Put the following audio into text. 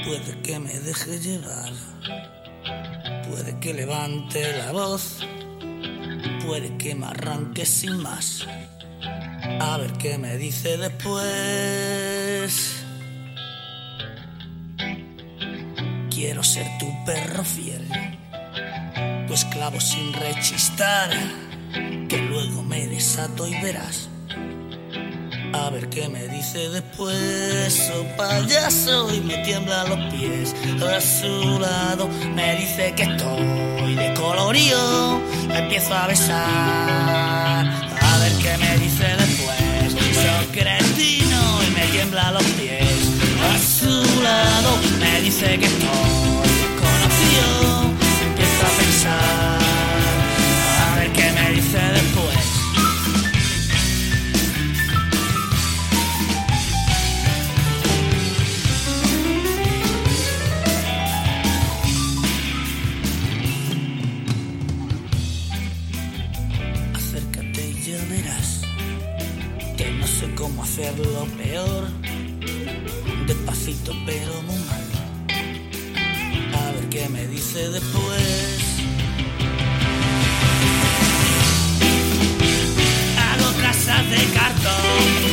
Puede que me deje llevar, puede que levante la voz, puede que me arranque sin más. A ver qué me dice después. Quiero ser tu perro fiel, tu esclavo sin rechistar, que luego me desato y verás. A ver qué me dice después. Oh payaso, y me tiemblan los pies. A su lado me dice que estoy de colorío. Me empiezo a besar. A ver qué me dice después. Soy cretino y me tiemblan los pies. A su lado me dice que estoy desconocido. Me empiezo a pensar. A ver qué me dice después. Ya verás que no sé cómo hacerlo peor, despacito pero muy mal. A ver qué me dice después. Hago casas de cartón